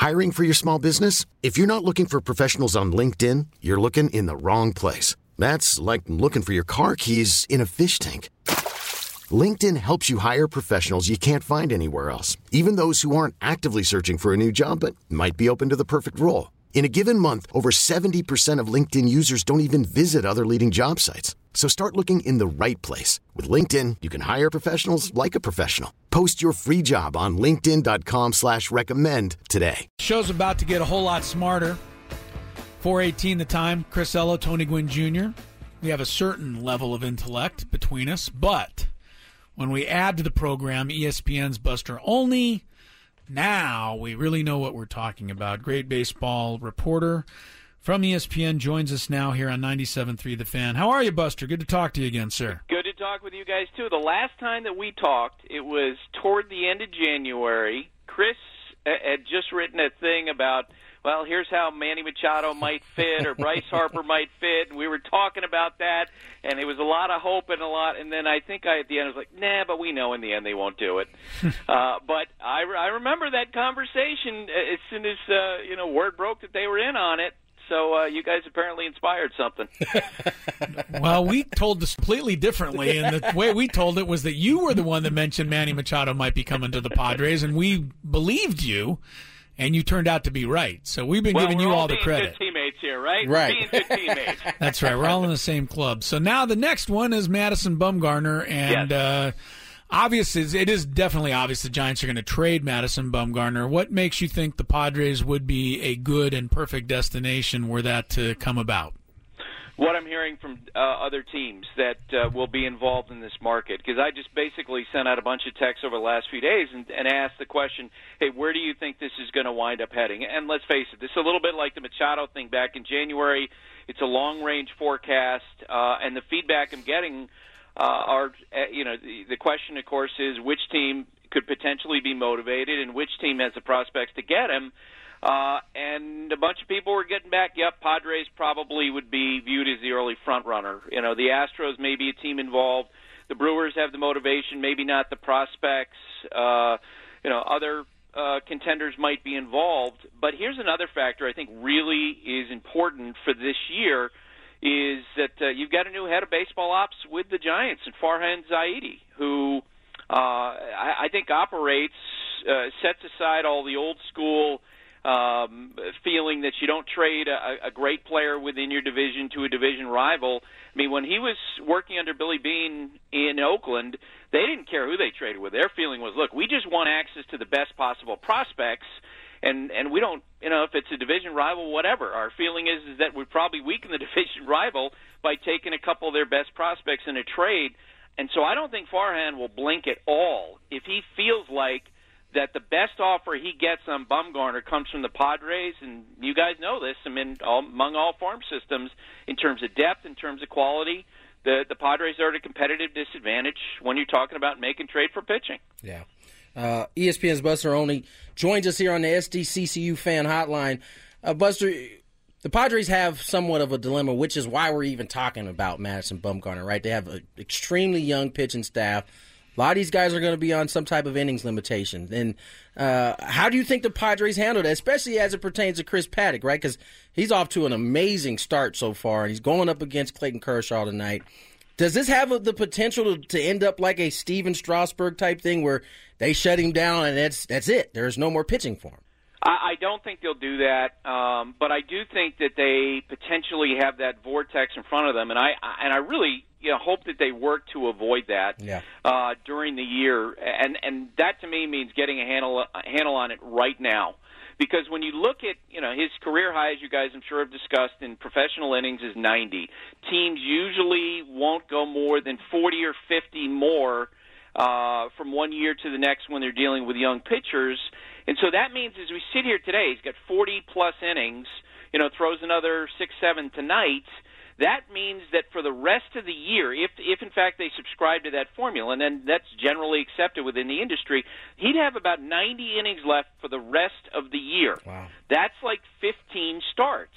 Hiring for your small business? If you're not looking for professionals on LinkedIn, you're looking in the wrong place. That's like looking for your car keys in a fish tank. LinkedIn helps you hire professionals you can't find anywhere else, even those who aren't actively searching for a new job but might be open to the perfect role. In a given month, over 70% of LinkedIn users don't even visit other leading job sites. So start looking in the right place. With LinkedIn, you can hire professionals like a professional. Post your free job on linkedin.com/recommend today. Show's about to get a whole lot smarter. 4:18 the time. Chris Ello, Tony Gwynn Jr. We have a certain level of intellect between us, but when we add to the program ESPN's Buster Olney, now we really know what we're talking about. Great baseball reporter from ESPN joins us now here on 97.3 The Fan. How are you, Buster? Good to talk to you again, sir. Good to talk with you guys, too. The last time that we talked, it was toward the end of January. Chris had just written a thing about, well, here's how Manny Machado might fit or Bryce Harper might fit. And we were talking about that, and it was a lot of hope and and then I think at the end I was like, nah, but we know in the end they won't do it. But I remember that conversation as soon as word broke that they were in on it. So you guys apparently inspired something. Well, we told this completely differently, and the way we told it was that you were the one that mentioned Manny Machado might be coming to the Padres, and we believed you, and you turned out to be right. So we've been giving you all the credit. We're being good teammates here, right? Right. We're being good teammates. That's right. We're all in the same club. So now the next one is Madison Bumgarner, and Yes. it is definitely obvious the Giants are going to trade Madison Bumgarner. What makes you think the Padres would be a good and perfect destination were that to come about? What I'm hearing from other teams that will be involved in this market, because I just basically sent out a bunch of texts over the last few days and asked the question, hey, where do you think this is going to wind up heading? And let's face it, this is a little bit like the Machado thing back in January. It's a long-range forecast, and the feedback I'm getting the question, of course, is which team could potentially be motivated and which team has the prospects to get him. And a bunch of people were getting back, yep, Padres probably would be viewed as the early front runner. The Astros may be a team involved. The Brewers have the motivation, maybe not the prospects. Other contenders might be involved. But here's another factor I think really is important for this year is that you've got a new head of baseball ops with the Giants, and Farhan Zaidi, who I think operates, sets aside all the old school feeling that you don't trade a great player within your division to a division rival. I mean, when he was working under Billy Beane in Oakland, they didn't care who they traded with. Their feeling was, look, we just want access to the best possible prospects, and we don't, if it's a division rival, whatever. Our feeling is that we'd probably weaken the division rival by taking a couple of their best prospects in a trade. And so I don't think Farhan will blink at all if he feels like that the best offer he gets on Bumgarner comes from the Padres, and you guys know this, among all farm systems, in terms of depth, in terms of quality, the Padres are at a competitive disadvantage when you're talking about making trade for pitching. Yeah. ESPN's Buster Olney joins us here on the SDCCU fan hotline. Buster, the Padres have somewhat of a dilemma, which is why we're even talking about Madison Bumgarner, right? They have an extremely young pitching staff. A lot of these guys are going to be on some type of innings limitation. And how do you think the Padres handle that, especially as it pertains to Chris Paddack, right? Because he's off to an amazing start so far, and he's going up against Clayton Kershaw tonight. Does this have the potential to end up like a Steven Strasburg type thing where they shut him down and that's it? There's no more pitching for him. I don't think they'll do that, but I do think that they potentially have that vortex in front of them, and I really hope that they work to avoid that during the year, and that to me means getting a handle on it right now. Because when you look at, his career high, as you guys I'm sure have discussed, in professional innings is 90. Teams usually won't go more than 40 or 50 more from one year to the next when they're dealing with young pitchers. And so that means as we sit here today, he's got 40-plus innings, throws another 6-7 tonight. That means that for the rest of the year, if in fact they subscribe to that formula, and then that's generally accepted within the industry, he'd have about 90 innings left for the rest of the year. Wow. That's like 15 starts,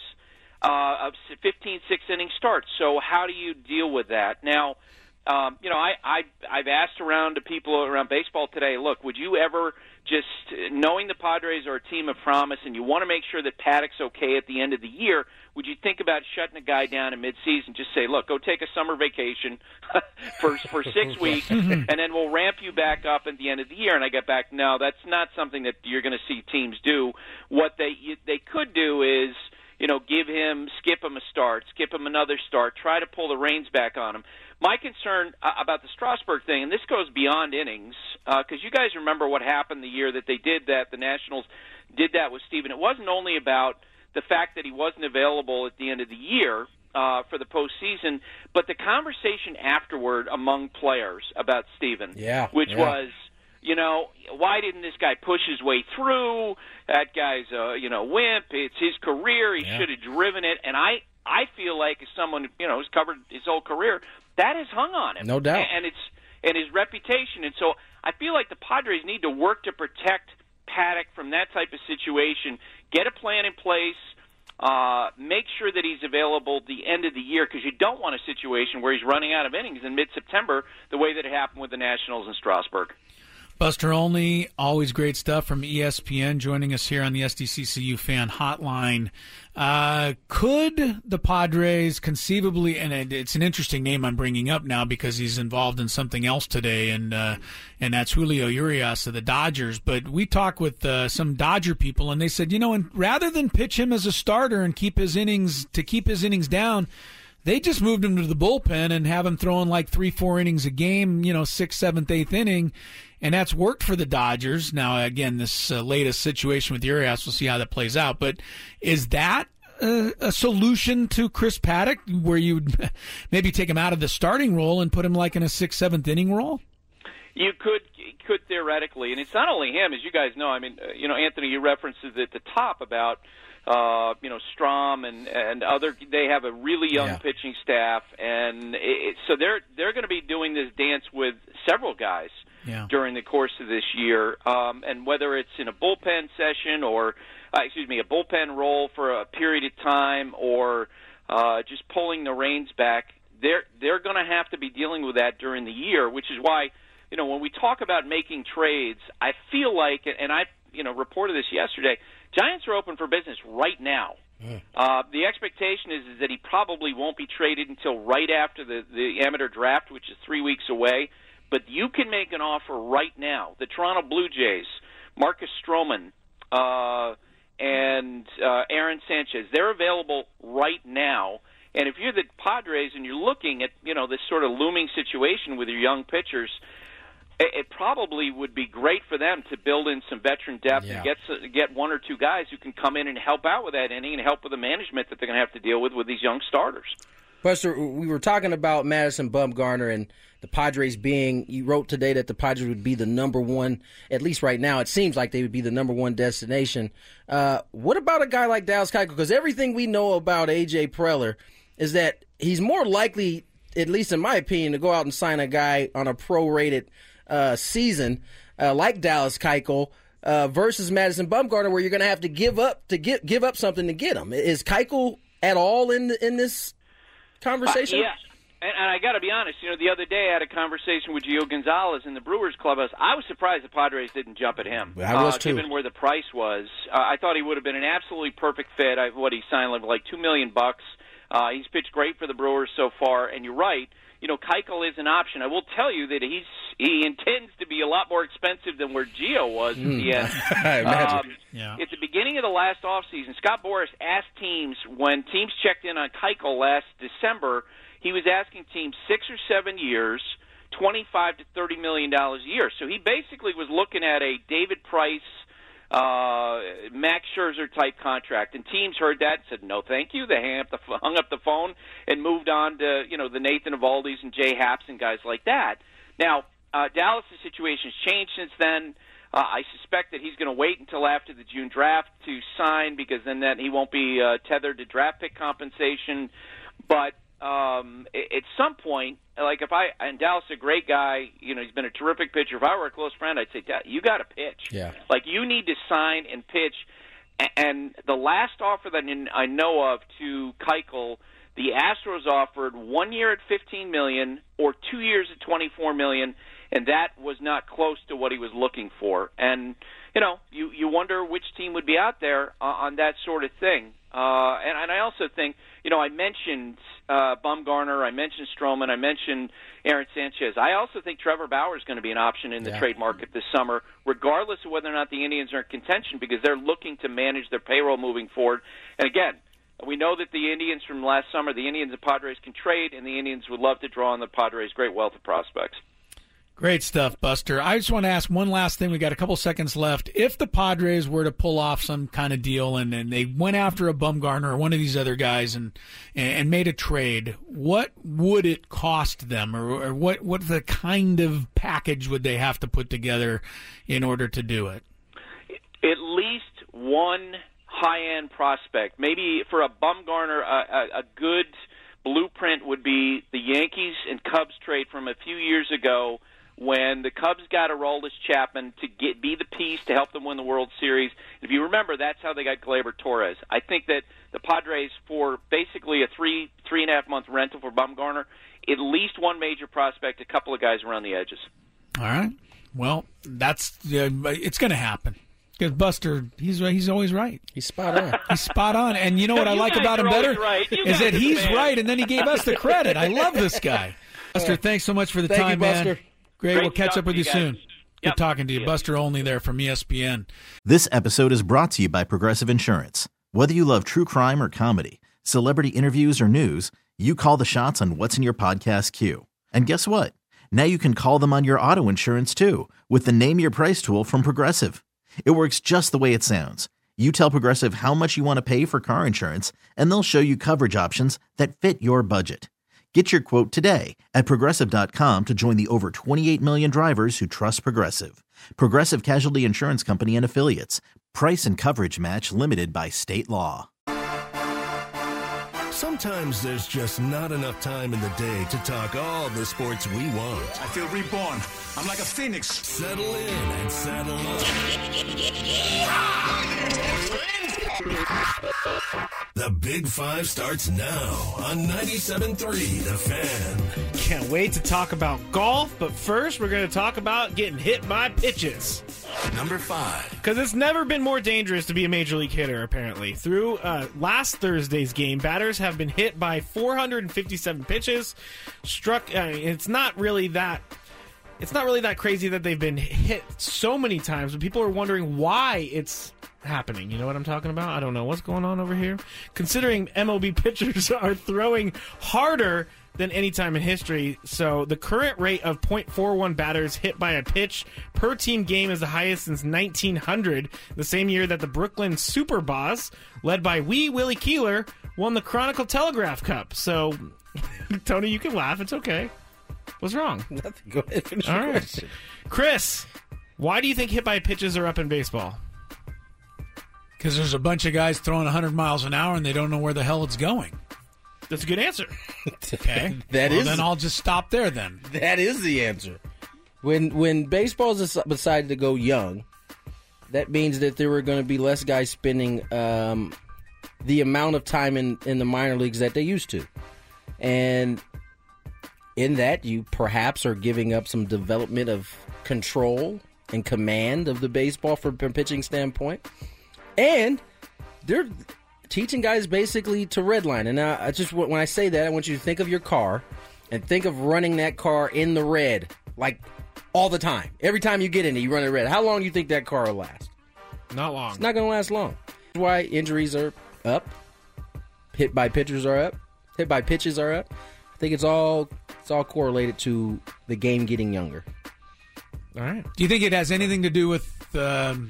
15 six-inning starts. So how do you deal with that? Now, I've asked around to people around baseball today, look, would you ever just knowing the Padres are a team of promise and you want to make sure that Paddock's okay at the end of the year, would you think about shutting a guy down in midseason? Just say, look, go take a summer vacation for 6 weeks, and then we'll ramp you back up at the end of the year. And I get back, no, that's not something that you're going to see teams do. What they could do is, skip him a start, skip him another start, try to pull the reins back on him. My concern about the Strasburg thing, and this goes beyond innings, because you guys remember what happened the year that they did that, the Nationals did that with Steven. It wasn't only about the fact that he wasn't available at the end of the year for the postseason, but the conversation afterward among players about Steven, which was, why didn't this guy push his way through? That guy's a wimp. It's his career. He should have driven it. And I feel like as someone who's covered his whole career, that has hung on him, no doubt, and his reputation. And so I feel like the Padres need to work to protect Paddock from that type of situation. Get a plan in place. Make sure that he's available at the end of the year, because you don't want a situation where he's running out of innings in mid-September, the way that it happened with the Nationals in Strasburg. Buster Olney, always great stuff from ESPN, joining us here on the SDCCU Fan Hotline. Could the Padres conceivably, and it's an interesting name I'm bringing up now because he's involved in something else today, and that's Julio Urias of the Dodgers. But we talked with some Dodger people, and they said, and rather than pitch him as a starter and keep his innings down, they just moved him to the bullpen and have him throwing like 3-4 innings a game, 6th, 7th, 8th inning. And that's worked for the Dodgers. Now, again, this latest situation with Urias, we'll see how that plays out. But is that a solution to Chris Paddock, where you would maybe take him out of the starting role and put him like in a 6th, 7th inning role? You could theoretically, and it's not only him, as you guys know. I mean, Anthony, you referenced it at the top about Strom and other. They have a really young pitching staff, and so they're going to be doing this dance with several guys during the course of this year, and whether it's in a bullpen session or a bullpen role for a period of time, or just pulling the reins back, they're going to have to be dealing with that during the year, which is why, when we talk about making trades, I feel like, and I reported this yesterday, Giants are open for business right now. The expectation is that he probably won't be traded until right after the amateur draft, which is 3 weeks away. But you can make an offer right now. The Toronto Blue Jays, Marcus Stroman, and Aaron Sanchez, they're available right now. And if you're the Padres and you're looking at this sort of looming situation with your young pitchers, it probably would be great for them to build in some veteran depth and get one or two guys who can come in and help out with that inning and help with the management that they're going to have to deal with these young starters. Buster, we were talking about Madison Bumgarner and the Padres being, you wrote today that the Padres would be the number one, at least right now, it seems like they would be the number one destination. What about a guy like Dallas Keuchel? Because everything we know about A.J. Preller is that he's more likely, at least in my opinion, to go out and sign a guy on a prorated season like Dallas Keuchel versus Madison Bumgarner, where you're going to have to give up something to get him. Is Keuchel at all in this conversation? Yeah, and I got to be honest. The other day I had a conversation with Gio Gonzalez in the Brewers clubhouse. I was surprised the Padres didn't jump at him. I was too. Given where the price was. I thought he would have been an absolutely perfect fit. He signed like $2 million. He's pitched great for the Brewers so far, and you're right. Keuchel is an option. I will tell you that he intends to be a lot more expensive than where Gio was at the end. I imagine. At the beginning of the last offseason, Scott Boras asked teams, when teams checked in on Keuchel last December, he was asking teams 6 or 7 years, $25 to $30 million a year. So he basically was looking at a David Price, Max Scherzer type contract, and teams heard that and said no thank you. They hung up the phone and moved on to the Nathan Eovaldi's and Jay Happs and guys like that. Now Dallas' situation has changed since then. I suspect that he's going to wait until after the June draft to sign, because then he won't be tethered to draft pick compensation. But at some point, like and Dallas is a great guy, he's been a terrific pitcher. If I were a close friend, I'd say, you got to pitch. Yeah. Like, you need to sign and pitch. And the last offer that I know of to Keuchel, the Astros offered 1 year at $15 million or 2 years at $24 million, and that was not close to what he was looking for. And you wonder which team would be out there on that sort of thing. And I also think, I mentioned Bumgarner, I mentioned Stroman, I mentioned Aaron Sanchez. I also think Trevor Bauer is going to be an option in the trade market this summer, regardless of whether or not the Indians are in contention, because they're looking to manage their payroll moving forward. And again, we know that the Indians from last summer, the Indians and Padres can trade, and the Indians would love to draw on the Padres' great wealth of prospects. Great stuff, Buster. I just want to ask one last thing. We got a couple seconds left. If the Padres were to pull off some kind of deal and they went after a Bumgarner or one of these other guys and made a trade, what would it cost them, or what the kind of package would they have to put together in order to do it? At least one high-end prospect. Maybe for a Bumgarner, a good blueprint would be the Yankees and Cubs trade from a few years ago, when the Cubs got Aroldis Chapman to be the piece to help them win the World Series. If you remember, that's how they got Gleyber Torres. I think that the Padres, for basically a 3.5 month rental for Bumgarner, at least one major prospect, a couple of guys around the edges. All right. Well, it's going to happen. Because Buster, he's always right. He's spot on. He's spot on. And you know what I like about him better? Is that he's right, and then he gave us the credit. I love this guy. Buster, thanks so much for the time, man. Buster. Great. We'll catch up with you soon. Yep. Good talking to you. Buster Olney there from ESPN. This episode is brought to you by Progressive Insurance. Whether you love true crime or comedy, celebrity interviews or news, you call the shots on what's in your podcast queue. And guess what? Now you can call them on your auto insurance too with the Name Your Price tool from Progressive. It works just the way it sounds. You tell Progressive how much you want to pay for car insurance, and they'll show you coverage options that fit your budget. Get your quote today at Progressive.com to join the over 28 million drivers who trust Progressive. Progressive Casualty Insurance Company and Affiliates. Price and coverage match limited by state law. Sometimes there's just not enough time in the day to talk all the sports we want. I feel reborn. I'm like a phoenix. Settle in and saddle up. The Big Five starts now on 97.3 The Fan. Can't wait to talk about golf, but first we're going to talk about getting hit by pitches. Number 5. Because it's never been more dangerous to be a major league hitter, apparently. Through last Thursday's game, batters have been hit by 457 pitches. It's not really that crazy that they've been hit so many times, but people are wondering why it's happening. You know what I'm talking about? I don't know what's going on over here. Considering MLB pitchers are throwing harder than any time in history, so the current rate of .41 batters hit by a pitch per team game is the highest since 1900, the same year that the Brooklyn Super Boss, led by Willie Keeler, won the Chronicle Telegraph Cup. So, Tony, you can laugh. It's okay. What's wrong? Nothing. Go ahead. Finish All your right. question. Chris, why do you think hit by pitches are up in baseball? Because there's a bunch of guys throwing 100 miles an hour and they don't know where the hell it's going. That's a good answer. Okay. Then I'll just stop there then. That is the answer. When baseball decided to go young, that means that there were going to be less guys spending the amount of time in the minor leagues that they used to. And in that, you perhaps are giving up some development of control and command of the baseball from a pitching standpoint. And they're teaching guys basically to redline. And when I say that, I want you to think of your car and think of running that car in the red, like all the time. Every time you get in it, you run it red. How long do you think that car will last? Not long. It's not going to last long. That's why injuries are up. Hit by pitchers are up. Hit by pitches are up. I think it's all correlated to the game getting younger. All right. Do you think it has anything to do with the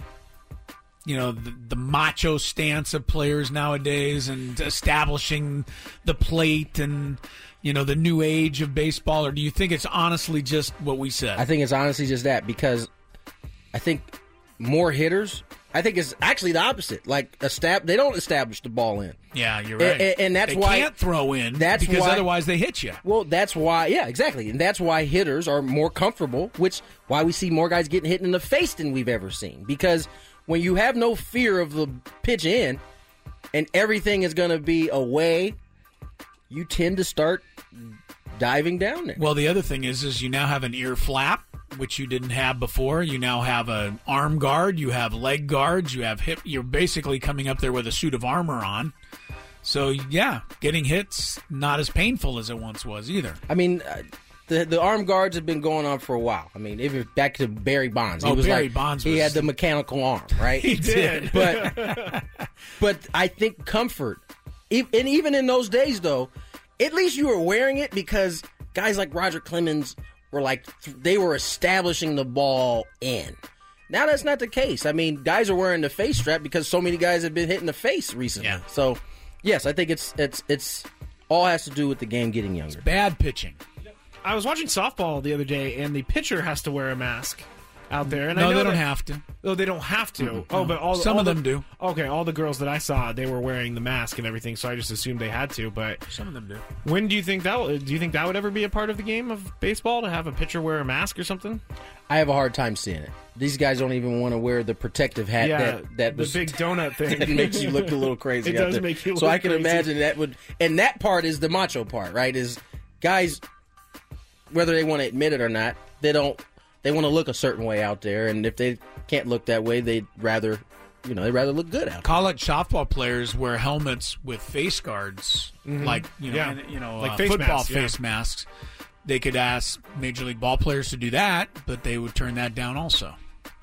macho stance of players nowadays and establishing the plate and, the new age of baseball? Or do you think it's honestly just what we said? I think it's honestly just that, because I think more hitters, I think it's actually the opposite. Like, they don't establish the ball in. Yeah, you're right. And that's why they can't throw in because otherwise they hit you. Well, that's why, yeah, exactly. And that's why hitters are more comfortable, why we see more guys getting hit in the face than we've ever seen. Because when you have no fear of the pitch in and everything is going to be away, you tend to start diving down there. Well, the other thing is you now have an ear flap which you didn't have before. You now have an arm guard, you have leg guards, you have hip. You're basically coming up there with a suit of armor on. So, yeah, getting hits not as painful as it once was either. I mean, the arm guards have been going on for a while. I mean, even back to Barry Bonds. He had the mechanical arm, right? He did. But I think comfort, and even in those days, though, at least you were wearing it because guys like Roger Clemens were they were establishing the ball in. Now that's not the case. I mean, guys are wearing the face strap because so many guys have been hitting the face recently. Yeah. So, yes, I think it's all has to do with the game getting younger. It's bad pitching. I was watching softball the other day, and the pitcher has to wear a mask out there. And No, I know they don't have to. Oh, they don't have to. Mm-hmm. Oh, but Some of them do. Okay, all the girls that I saw, they were wearing the mask and everything, so I just assumed they had to. But Some of them do. when do you think that would ever be a part of the game of baseball, to have a pitcher wear a mask or something? I have a hard time seeing it. These guys don't even want to wear the protective hat that the was big donut thing that makes you look a little crazy. It out does there. make you So look I can crazy. imagine that would, and that part is the macho part, right? Is guys, whether they want to admit it or not, they want to look a certain way out there, and if they can't look that way, they'd rather look good out there. College softball players wear helmets with face guards, like Like face football masks, face masks. They could ask Major League ball players to do that, but they would turn that down also.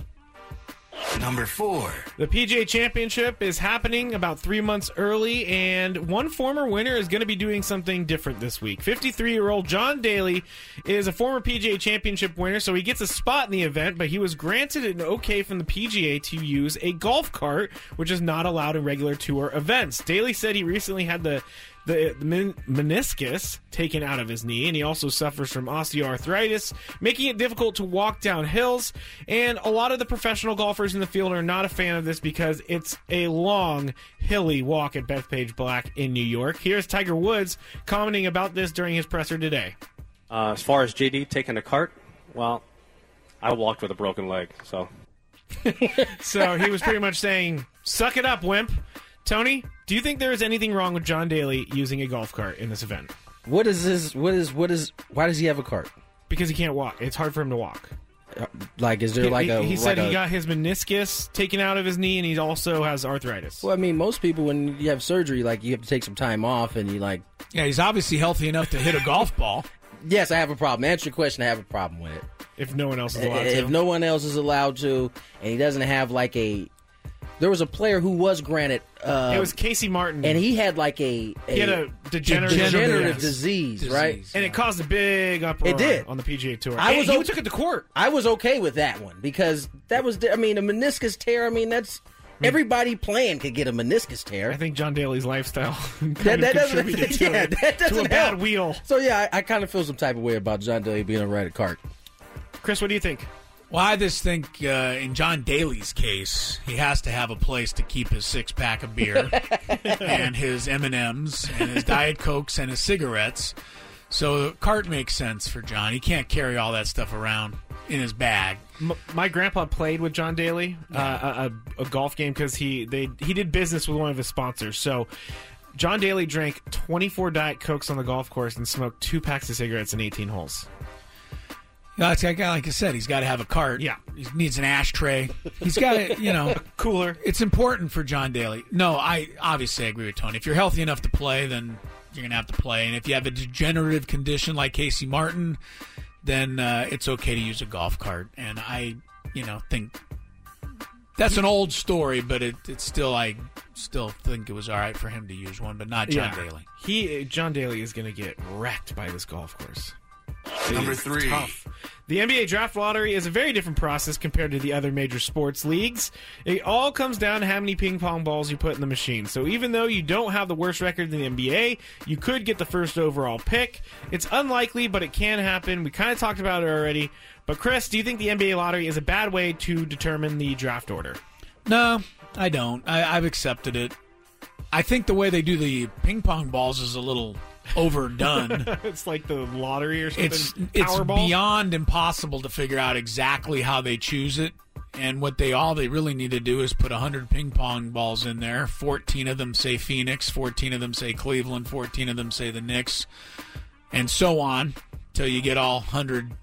Number 4. The PGA Championship is happening about 3 months early, and one former winner is going to be doing something different this week. 53-year-old John Daly is a former PGA Championship winner, so he gets a spot in the event, but he was granted an okay from the PGA to use a golf cart, which is not allowed in regular tour events. Daly said he recently had the meniscus taken out of his knee, and he also suffers from osteoarthritis, making it difficult to walk down hills. And a lot of the professional golfers in the field are not a fan of this because it's a long, hilly walk at Bethpage Black in New York. Here's Tiger Woods commenting about this during his presser today. As far as JD taking the cart, well, I walked with a broken leg, so. So he was pretty much saying, suck it up, wimp. Tony, do you think there is anything wrong with John Daly using a golf cart in this event? Why does he have a cart? Because he can't walk. It's hard for him to walk. Is there He said he got his meniscus taken out of his knee, and he also has arthritis. Well, I mean, most people, when you have surgery, you have to take some time off, and Yeah, he's obviously healthy enough to hit a golf ball. Yes, I have a problem. Answer your question, I have a problem with it. If no one else is allowed to. If no one else is allowed to, and he doesn't have There was a player who was granted. It was Casey Martin, and he had he had a degenerative disease, right? And it caused a big uproar It did. on the PGA Tour. He took it to court. I was okay with that one because that was. I mean, a meniscus tear. I mean, that's everybody playing could get a meniscus tear. I think John Daly's lifestyle that doesn't to a bad wheel. So yeah, I kind of feel some type of way about John Daly being on a ride cart. Chris, what do you think? Well, I just think in John Daly's case, he has to have a place to keep his 6-pack of beer and his M&Ms and his Diet Cokes and his cigarettes. So the cart makes sense for John. He can't carry all that stuff around in his bag. My grandpa played with John Daly a golf game because he did business with one of his sponsors. So John Daly drank 24 Diet Cokes on the golf course and smoked 2 packs of cigarettes in 18 holes. Like I said, he's got to have a cart. Yeah. He needs an ashtray. He's got to, a cooler. It's important for John Daly. No, I obviously agree with Tony. If you're healthy enough to play, then you're going to have to play. And if you have a degenerative condition like Casey Martin, then it's okay to use a golf cart. And I, think that's an old story, but it's still, I still think it was all right for him to use one, but not John Daly. John Daly is going to get wrecked by this golf course. Number 3. Tough. The NBA draft lottery is a very different process compared to the other major sports leagues. It all comes down to how many ping pong balls you put in the machine. So even though you don't have the worst record in the NBA, you could get the first overall pick. It's unlikely, but it can happen. We kind of talked about it already. But Chris, do you think the NBA lottery is a bad way to determine the draft order? No, I don't. I've accepted it. I think the way they do the ping pong balls is a little overdone. It's like the lottery or something. It's Powerball? beyond impossible to figure out exactly how they choose it. And what they really need to do is put 100 ping pong balls in there. 14 of them say Phoenix, 14 of them say Cleveland, 14 of them say the Knicks, and so on till you get all 100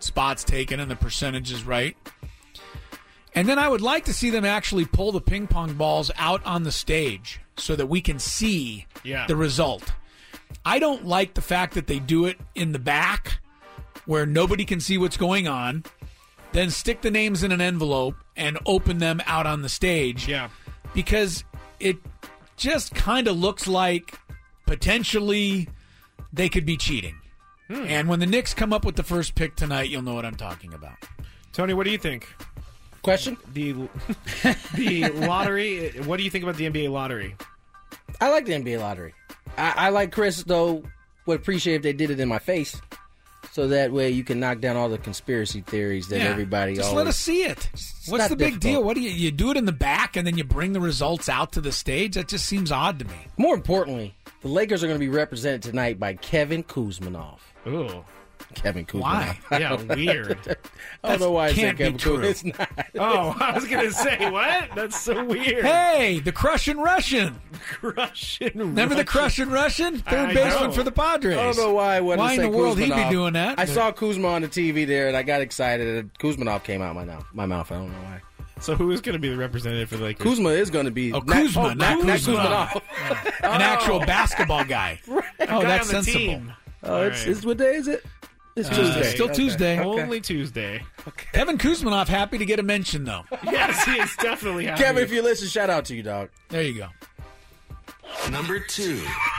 spots taken and the percentage is right. And then I would like to see them actually pull the ping pong balls out on the stage so that we can see the result. I don't like the fact that they do it in the back where nobody can see what's going on, then stick the names in an envelope and open them out on the stage. Yeah. Because it just kind of looks like potentially they could be cheating. And when the Knicks come up with the first pick tonight, you'll know what I'm talking about. Tony, what do you think? Question? The lottery, what do you think about the NBA lottery? I like the NBA lottery. I like Chris, though, would appreciate if they did it in my face. So that way you can knock down all the conspiracy theories that everybody just always... let us see it. What's the big deal? What do you do it in the back and then you bring the results out to the stage? That just seems odd to me. More importantly, the Lakers are going to be represented tonight by Kevin Kuzminoff. Ooh. Kevin Kuzminoff. Why? Yeah, weird. I don't know why I said Kevin true. Kuzminoff. It's not. Oh, I was going to say, what? That's so weird. Hey, the Crushing Russian. Remember the Crushing Russian? Third I baseman know. for the Padres. I don't know why I wanted Why to say in the world he'd be Kuzminoff. doing that? I saw Kuzma on the TV there, and I got excited, and Kuzminoff came out my mouth. I don't know why. So who is going to be the representative for the Lakers? Kuzma is going to be... Kuzma, not Kuzminoff. An actual basketball guy. Right. Oh, Guy that's on the sensible. team. Oh, it's what day is it? It's Tuesday. Still Tuesday. Only Tuesday. Kevin Kuzminoff happy to get a mention, though. Yes, he is definitely happy. Kevin, if you listen, shout out to you, dog. There you go. Number 2.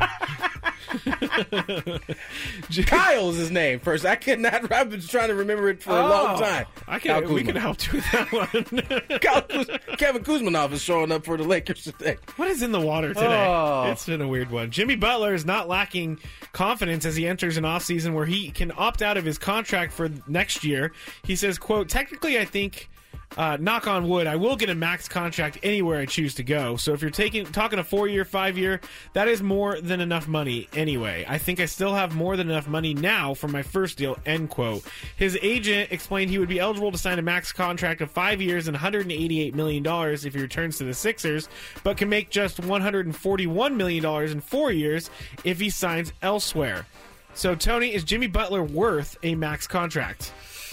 Kyle's his name first. I've been trying to remember it for a long time. We can help you with that one. Kevin Kuzminoff is showing up for the Lakers today. What is in the water today? Oh. It's been a weird one. Jimmy Butler is not lacking confidence as he enters an offseason where he can opt out of his contract for next year. He says, quote, technically I think... knock on wood, I will get a max contract anywhere I choose to go. So if you're talking a 4-year, 5-year, that is more than enough money anyway. I think I still have more than enough money now for my first deal, end quote. His agent explained he would be eligible to sign a max contract of 5 years and $188 million if he returns to the Sixers, but can make just $141 million in 4 years if he signs elsewhere. So, Tony, is Jimmy Butler worth a max contract?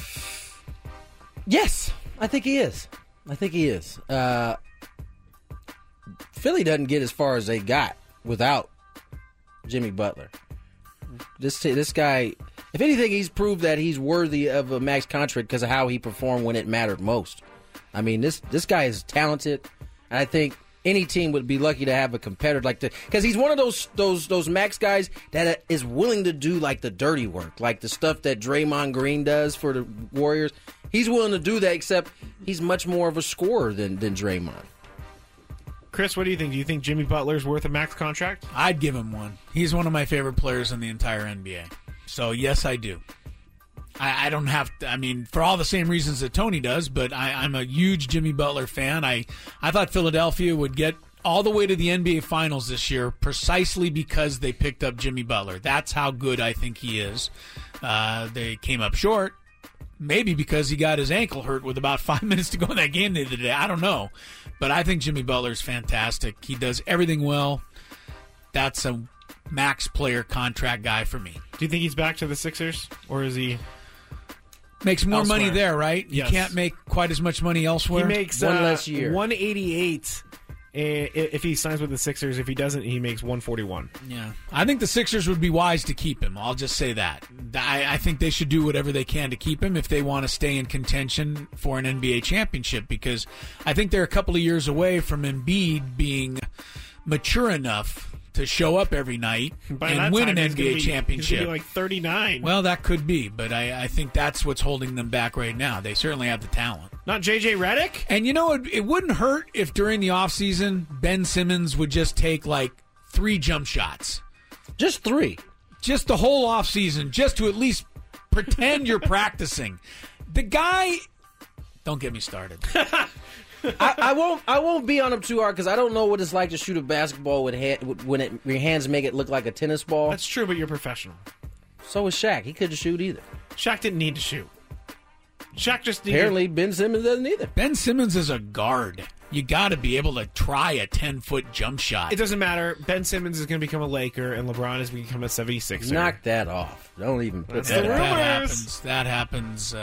Yes. I think he is. Philly doesn't get as far as they got without Jimmy Butler. This guy, if anything, he's proved that he's worthy of a max contract because of how he performed when it mattered most. I mean, this guy is talented, and I think any team would be lucky to have a competitor like this because he's one of those max guys that is willing to do like the dirty work, like the stuff that Draymond Green does for the Warriors. He's willing to do that, except he's much more of a scorer than Draymond. Chris, what do you think? Do you think Jimmy Butler's worth a max contract? I'd give him one. He's one of my favorite players in the entire NBA. So, yes, I do. I don't have to, I mean, for all the same reasons that Tony does, but I'm a huge Jimmy Butler fan. I thought Philadelphia would get all the way to the NBA Finals this year precisely because they picked up Jimmy Butler. That's how good I think he is. They came up short. Maybe because he got his ankle hurt with about 5 minutes to go in that game the other day. I don't know. But I think Jimmy Butler's fantastic. He does everything well. That's a max player contract guy for me. Do you think he's back to the Sixers? Or is he... Makes more elsewhere? Money there, right? Yes. You can't make quite as much money elsewhere. He makes one less year. 188 if he signs with the Sixers. If he doesn't, he makes 141. Yeah. I think the Sixers would be wise to keep him. I'll just say that. I think they should do whatever they can to keep him if they want to stay in contention for an NBA championship, because I think they're a couple of years away from Embiid being mature enough to show up every night and win an NBA championship. He's going to be like 39. Well, that could be, but I think that's what's holding them back right now. They certainly have the talent. Not J.J. Redick? And you know, it wouldn't hurt if during the offseason, Ben Simmons would just take like 3 jump shots. Just 3. Just the whole offseason, just to at least pretend you're practicing. The guy, don't get me started. I won't be on him too hard because I don't know what it's like to shoot a basketball when your hands make it look like a tennis ball. That's true, but you're professional. So was Shaq. He couldn't shoot either. Shaq didn't need to shoot. Shaq just needed... Apparently, Ben Simmons doesn't either. Ben Simmons is a guard. you got to be able to try a 10-foot jump shot. It doesn't matter. Ben Simmons is going to become a Laker, and LeBron is going to become a 76er. Knock that off. Don't even put That's that happens.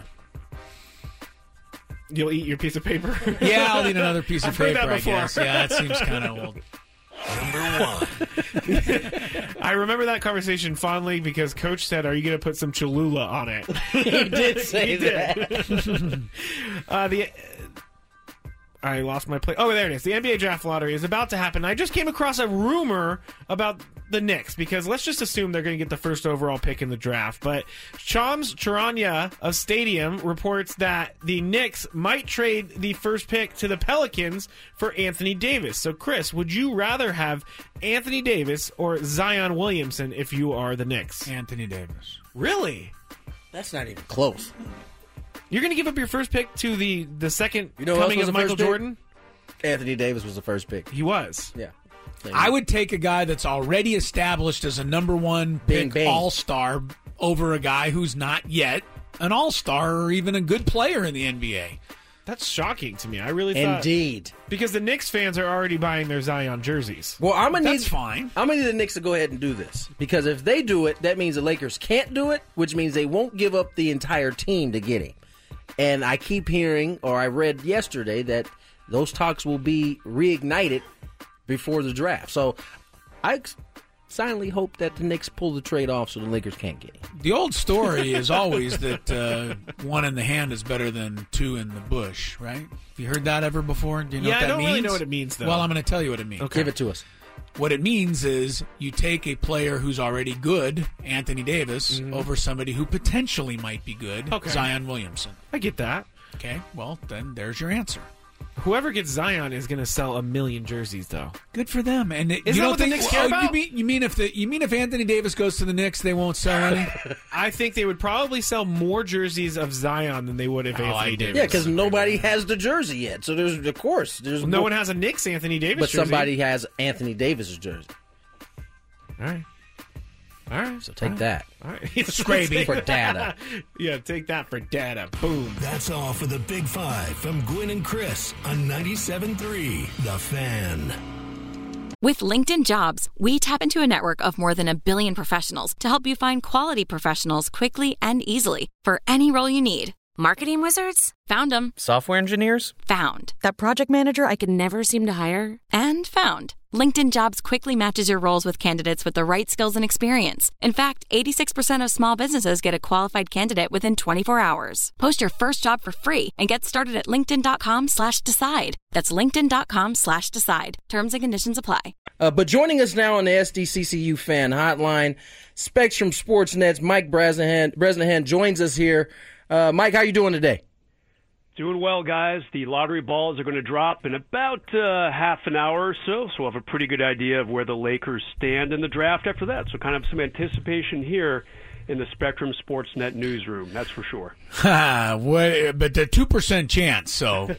You'll eat your piece of paper? Yeah, I'll eat another piece of paper, I before. guess. Yeah, that seems kind of old. Number 1. I remember that conversation fondly because Coach said, "Are you going to put some Cholula on it?" He did say that. I lost my place. Oh, there it is. The NBA draft lottery is about to happen. I just came across a rumor about the Knicks because let's just assume they're going to get the first overall pick in the draft. But Shams Charania of Stadium reports that the Knicks might trade the first pick to the Pelicans for Anthony Davis. So, Chris, would you rather have Anthony Davis or Zion Williamson if you are the Knicks? Anthony Davis. Really? That's not even close. You're going to give up your first pick to the second You know who else coming was of the Michael first pick? Jordan? Anthony Davis was the first pick. He was. Yeah. I would take a guy that's already established as a number one Bing, pick bing. all-star over a guy who's not yet an all-star or even a good player in the NBA. That's shocking to me. I really thought... Indeed. Because the Knicks fans are already buying their Zion jerseys. Well, That's fine. I'm going to need the Knicks to go ahead and do this. Because if they do it, that means the Lakers can't do it, which means they won't give up the entire team to get him. And I keep hearing, or I read yesterday, that those talks will be reignited before the draft. So I silently hope that the Knicks pull the trade off so the Lakers can't get him. The old story is always that one in the hand is better than two in the bush, right? Have you heard that ever before? Do you know what that means? I don't really know what it means, though. Well, I'm going to tell you what it means. Okay. Give it to us. What it means is you take a player who's already good, Anthony Davis, over somebody who potentially might be good, Zion Williamson. I get that. Okay, well, then there's your answer. Whoever gets Zion is going to sell 1 million jerseys, though. Good for them. And Isn't that what the Knicks care about? You mean if Anthony Davis goes to the Knicks, they won't sell any? I think they would probably sell more jerseys of Zion than they would if Anthony Davis. Yeah, because nobody has the jersey yet. So there's no one has a Knicks Anthony Davis but jersey. somebody has Anthony Davis's jersey. All right. So take that. All right. Scraby. For data. Yeah, take that for data. Boom. That's all for the Big Five from Gwynn and Chris on 97.3 The Fan. With LinkedIn Jobs, we tap into a network of more than 1 billion professionals to help you find quality professionals quickly and easily for any role you need. Marketing wizards? Found them. Software engineers? Found. That project manager I could never seem to hire? And found. LinkedIn Jobs quickly matches your roles with candidates with the right skills and experience. In fact, 86% of small businesses get a qualified candidate within 24 hours. Post your first job for free and get started at linkedin.com/decide. That's linkedin.com/decide. Terms and conditions apply. But joining us now on the SDCCU fan hotline, Spectrum Sportsnet's Mike Bresnahan joins us here. Mike, how you doing today? Doing well, guys. The lottery balls are going to drop in about half an hour or so we'll have a pretty good idea of where the Lakers stand in the draft after that. So kind of some anticipation here in the Spectrum Sportsnet newsroom, that's for sure. But the 2% chance, so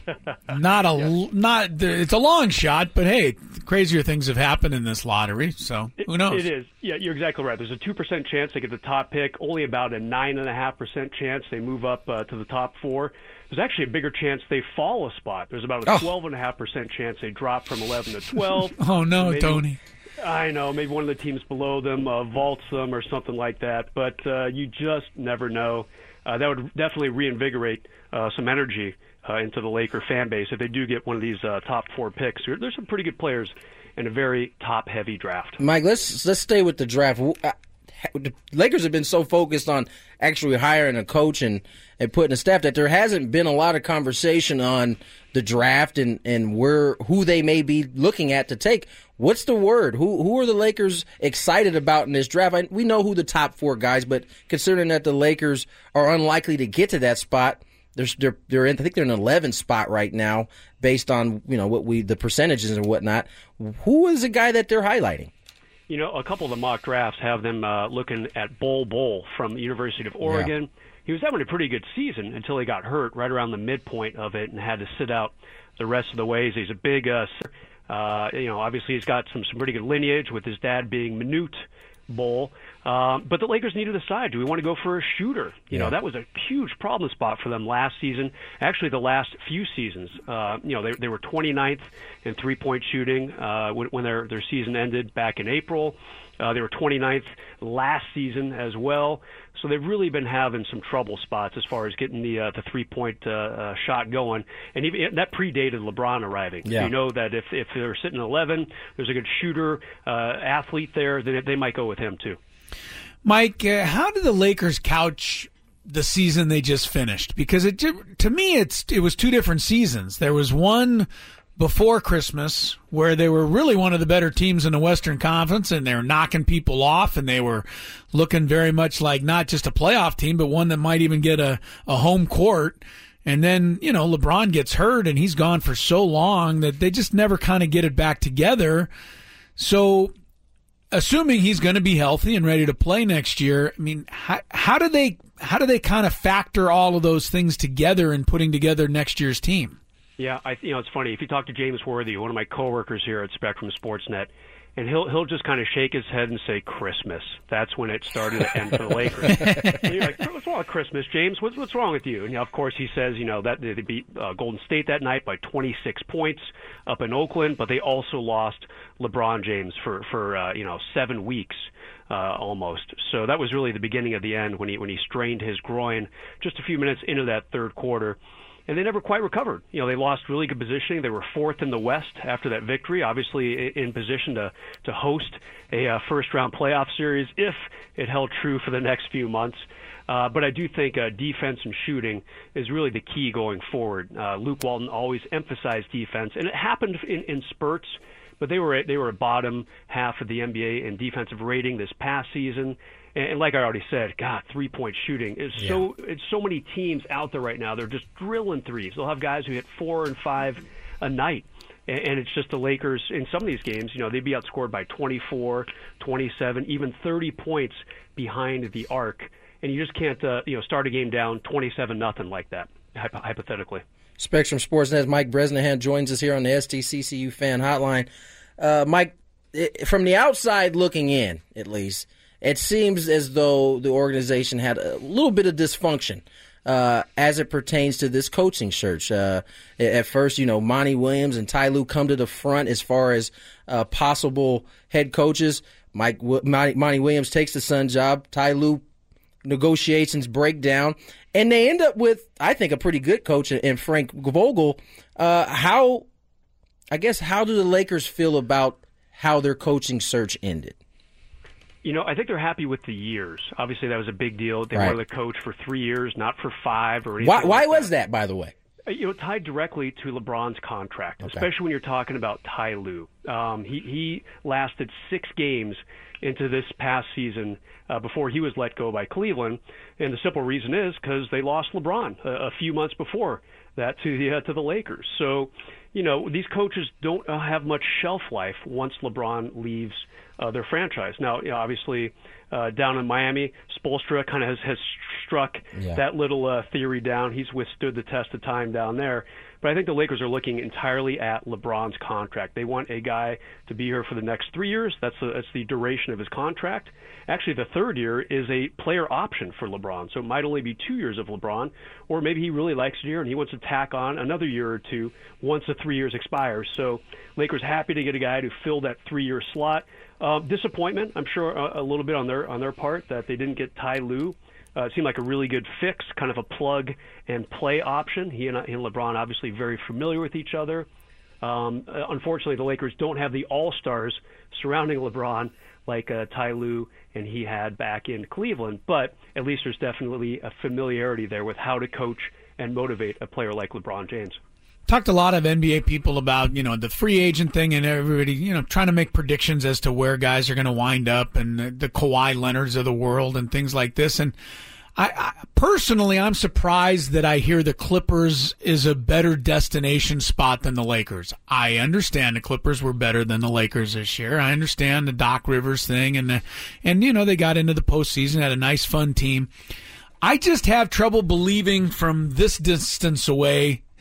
it's a long shot, but hey, crazier things have happened in this lottery, so who knows? It is. Yeah, you're exactly right. There's a 2% chance they get the top pick, only about a 9.5% chance they move up to the top 4. There's actually a bigger chance they fall a spot. There's about a 12.5% chance they drop from 11 to 12. Oh, no, Tony. I know, maybe one of the teams below them vaults them or something like that, but you just never know. That would definitely reinvigorate some energy into the Laker fan base if they do get one of these top 4 picks. There's some pretty good players in a very top-heavy draft. Mike, let's stay with the draft. The Lakers have been so focused on actually hiring a coach and putting a staff that there hasn't been a lot of conversation on the draft and who they may be looking at to take. What's the word? Who are the Lakers excited about in this draft? We know who the top 4 guys, but considering that the Lakers are unlikely to get to that spot, they're in. I think they're in an 11th spot right now, based on the percentages and whatnot. Who is the guy that they're highlighting? A couple of the mock drafts have them looking at Bol from the University of Oregon. Yeah. He was having a pretty good season until he got hurt right around the midpoint of it and had to sit out the rest of the ways. He's a big, obviously he's got some pretty good lineage with his dad being Minute bowl. But the Lakers need to decide, do we want to go for a shooter? You know, that was a huge problem spot for them last season. Actually, the last few seasons, they were 29th in three-point shooting when their season ended back in April. They were 29th last season as well. So they've really been having some trouble spots as far as getting the three-point shot going. And even that predated LeBron arriving. Yeah. You know that if they're sitting at 11, there's a good shooter, athlete there, then they might go with him too. Mike, how did the Lakers couch the season they just finished? Because to me, it was two different seasons. There was one before Christmas where they were really one of the better teams in the Western Conference, and they were knocking people off, and they were looking very much like not just a playoff team, but one that might even get a home court. And then, LeBron gets hurt, and he's gone for so long that they just never kind of get it back together. So assuming he's going to be healthy and ready to play next year, I mean, how do they kind of factor all of those things together in putting together next year's team? Yeah, it's funny. If you talk to James Worthy, one of my coworkers here at Spectrum Sportsnet, and he'll just kind of shake his head and say Christmas. That's when it started to end for the Lakers. And you're like, what's wrong with Christmas, James? What's wrong with you? And of course he says, that they beat Golden State that night by 26 points up in Oakland, but they also lost LeBron James for 7 weeks. Almost. So that was really the beginning of the end when he strained his groin just a few minutes into that third quarter. And they never quite recovered. They lost really good positioning. They were fourth in the West after that victory, obviously in position to host a first-round playoff series if it held true for the next few months. But I do think defense and shooting is really the key going forward. Luke Walton always emphasized defense, and it happened in spurts. But they were a bottom half of the NBA in defensive rating this past season. And like I already said, God, three-point shooting is it's so many teams out there right now. They're just drilling threes. They'll have guys who hit 4 and 5 a night. And it's just the Lakers in some of these games, they'd be outscored by 24, 27, even 30 points behind the arc. And you just can't, start a game down 27-0 like that, hypothetically. Spectrum Sportsnet's Mike Bresnahan joins us here on the SDCCU Fan Hotline. Mike, from the outside looking in, at least, it seems as though the organization had a little bit of dysfunction as it pertains to this coaching search. At first, Monty Williams and Ty Lue come to the front as far as possible head coaches. Monty Williams takes the Sun job. Ty Lue negotiations break down. And they end up with, I think, a pretty good coach in Frank Vogel. How do the Lakers feel about how their coaching search ended? I think they're happy with the years. Obviously, that was a big deal. They wanted the coach for 3 years, not for 5 or anything. Why was that, by the way? Tied directly to LeBron's contract, especially when you're talking about Ty Lue. He lasted 6 games into this past season before he was let go by Cleveland, and the simple reason is because they lost LeBron a few months before that to the Lakers. So, these coaches don't have much shelf life once LeBron leaves their franchise. Now, obviously, down in Miami, Spoelstra kind of has struck that little theory down. He's withstood the test of time down there. But I think the Lakers are looking entirely at LeBron's contract. They want a guy to be here for the next 3 years. That's the duration of his contract. Actually, the third year is a player option for LeBron, so it might only be 2 years of LeBron, or maybe he really likes it here and he wants to tack on another year or two once the 3 years expires. So Lakers happy to get a guy to fill that 3-year slot. Disappointment, I'm sure, a little bit on their part that they didn't get Ty Lue. It seemed like a really good fix, kind of a plug-and-play option. He and LeBron obviously very familiar with each other. Unfortunately, the Lakers don't have the all-stars surrounding LeBron like Ty Lue and he had back in Cleveland, but at least there's definitely a familiarity there with how to coach and motivate a player like LeBron James. Talked a lot of NBA people about, the free agent thing and everybody, trying to make predictions as to where guys are going to wind up and the Kawhi Leonards of the world and things like this. And I personally, I'm surprised that I hear the Clippers is a better destination spot than the Lakers. I understand the Clippers were better than the Lakers this year. I understand the Doc Rivers thing and they got into the postseason, had a nice, fun team. I just have trouble believing from this distance away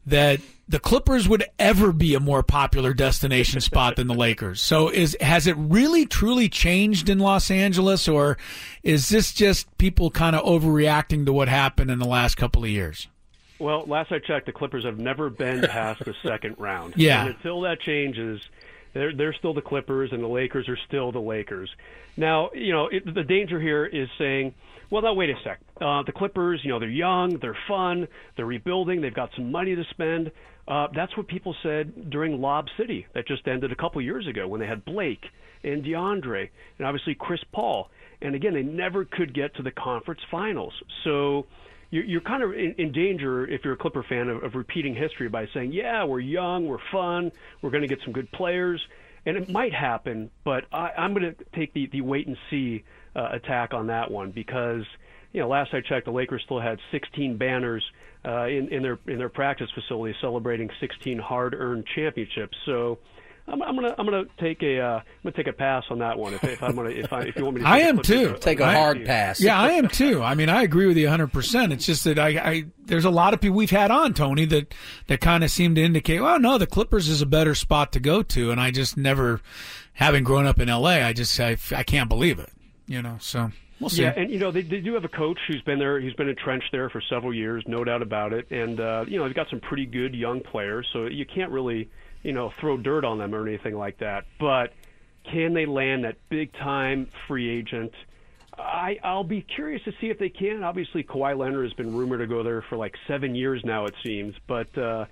that the Clippers would ever be a more popular destination spot than the Lakers. So has it really truly changed in Los Angeles, or is this just people kind of overreacting to what happened in the last couple of years? Well, last I checked, the Clippers have never been past the second round. Yeah. And until that changes, they're still the Clippers, and the Lakers are still the Lakers. Now, the danger here is saying, well, now wait a sec. The Clippers, they're young, they're fun, they're rebuilding, they've got some money to spend. That's what people said during Lob City that just ended a couple years ago when they had Blake and DeAndre and obviously Chris Paul. And again, they never could get to the conference finals. So you're kind of in danger, if you're a Clipper fan, of repeating history by saying, yeah, we're young, we're fun, we're going to get some good players. And it might happen, but I'm going to take the wait-and-see attack on that one because, last I checked, the Lakers still had 16 banners in their practice facility celebrating 16 hard-earned championships. So I'm gonna take a pass on that one. If you want me to, I am too. Take a hard pass. Yeah, I am too. I mean, I agree with you 100%. It's just that I there's a lot of people we've had on, Tony, that kind of seem to indicate, well, no, the Clippers is a better spot to go to, and I just never, having grown up in LA, I can't believe it. So. We'll see. Yeah, and they do have a coach who's been there. He's been entrenched there for several years, no doubt about it. And they've got some pretty good young players, so you can't really throw dirt on them or anything like that. But can they land that big time free agent? I'll be curious to see if they can. Obviously, Kawhi Leonard has been rumored to go there for like 7 years now, it seems. But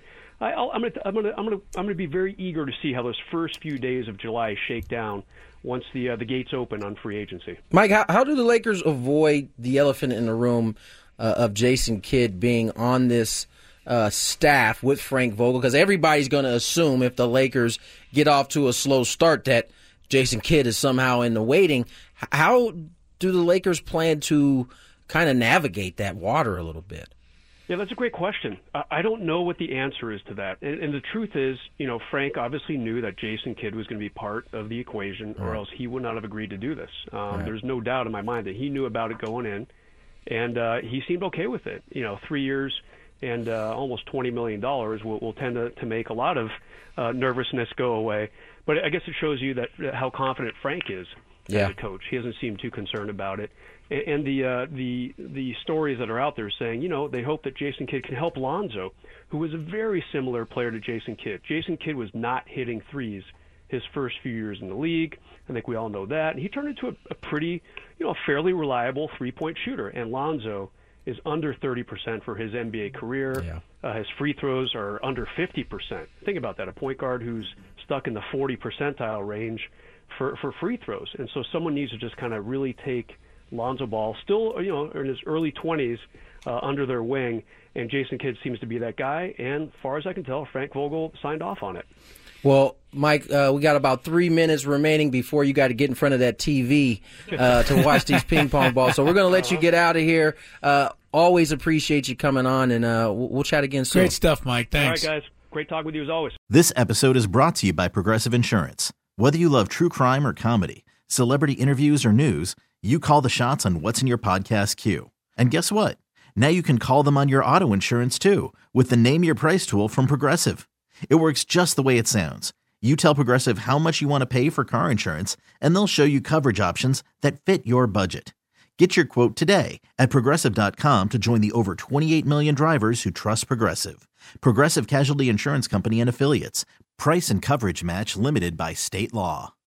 I'm gonna be very eager to see how those first few days of July shake down once the gates open on free agency. Mike, how do the Lakers avoid the elephant in the room of Jason Kidd being on this staff with Frank Vogel? Because everybody's going to assume if the Lakers get off to a slow start that Jason Kidd is somehow in the waiting. How do the Lakers plan to kind of navigate that water a little bit? Yeah, that's a great question. I don't know what the answer is to that. And the truth is, Frank obviously knew that Jason Kidd was going to be part of the equation, or else he would not have agreed to do this. There's no doubt in my mind that he knew about it going in, and he seemed okay with it. 3 years and almost $20 million will tend to make a lot of nervousness go away. But I guess it shows you that how confident Frank is as a coach. He doesn't seem too concerned about it. And the stories that are out there saying, they hope that Jason Kidd can help Lonzo, who was a very similar player to Jason Kidd. Jason Kidd was not hitting threes his first few years in the league. I think we all know that. And he turned into a pretty, a fairly reliable three-point shooter. And Lonzo is under 30% for his NBA career. Yeah. His free throws are under 50%. Think about that, a point guard who's stuck in the 40 percentile range for free throws. And so someone needs to just kind of really take Lonzo Ball, still, in his early 20s, under their wing, and Jason Kidd seems to be that guy. And as far as I can tell, Frank Vogel signed off on it. Well, Mike, we got about 3 minutes remaining before you got to get in front of that TV to watch these ping pong balls. So we're going to let you get out of here. Always appreciate you coming on, and we'll chat again soon. Great stuff, Mike. Thanks. All right, guys. Great talking with you as always. This episode is brought to you by Progressive Insurance. Whether you love true crime or comedy, celebrity interviews or news, you call the shots on what's in your podcast queue. And guess what? Now you can call them on your auto insurance too with the Name Your Price tool from Progressive. It works just the way it sounds. You tell Progressive how much you want to pay for car insurance, and they'll show you coverage options that fit your budget. Get your quote today at Progressive.com to join the over 28 million drivers who trust Progressive. Progressive Casualty Insurance Company and Affiliates. Price and coverage match limited by state law.